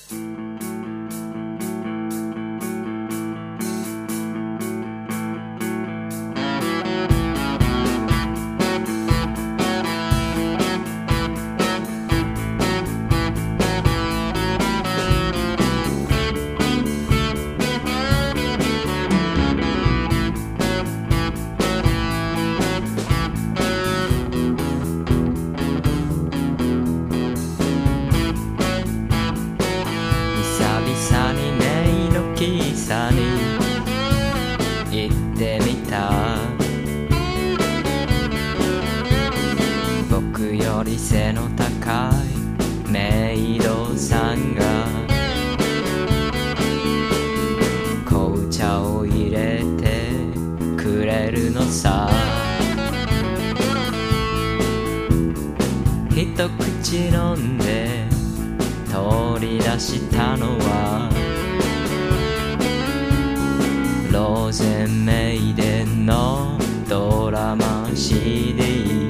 に行ってみた。僕より背の高いメイドさんが紅茶を入れてくれるのさ。一口飲んで取り出したのはローゼンメイデンのドラマ CD。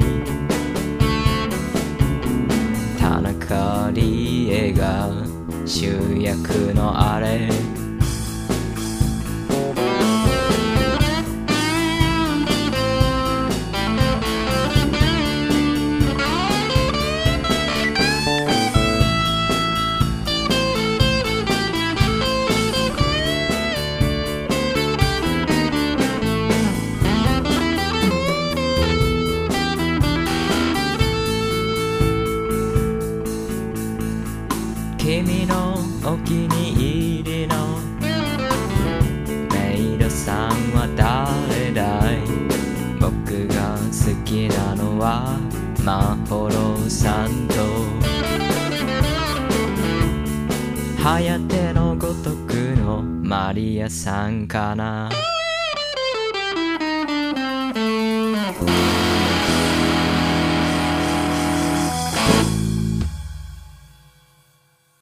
田中理恵が主役のあれ。君のお気に入りのメイドさんは誰だい。僕が好きなのはマホロさんとハヤテのごとくのマリアさんかな。